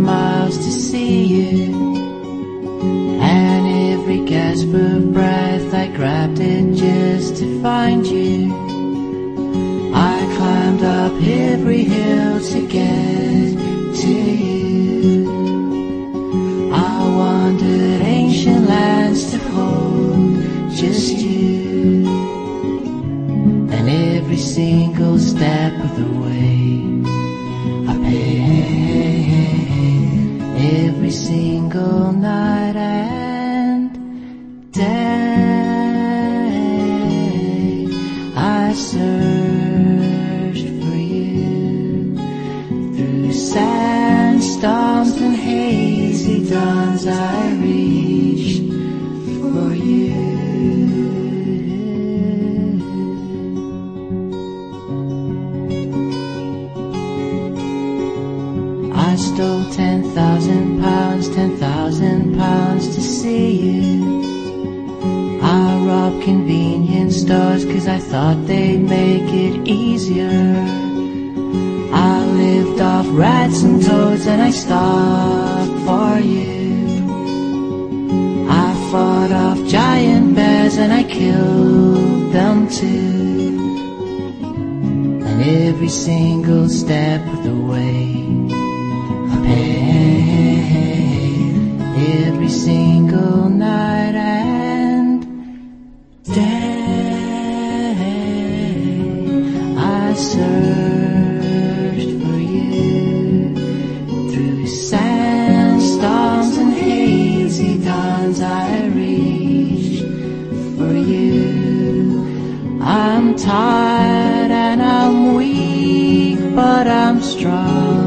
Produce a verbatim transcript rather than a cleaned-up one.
miles to see you, and every gasp of breath I grabbed it just to find you. I climbed up every hill to get to you. I wandered ancient lands to hold just you, and every single step of the way I paid, every single night and day I searched for you through sandstorms and hazy dawns. I reached for you. I stole ten thousand pounds, ten thousand pounds to see you. I robbed convenience stores 'cause I thought they'd make it easier. I lived off rats and toads and I stopped for you. I fought off giant bears and I killed them too. And every single step of the way I paid, every single night and day I searched for you through sandstorms and hazy dawns. I reached for you. I'm tired and I'm weak, but I'm strong.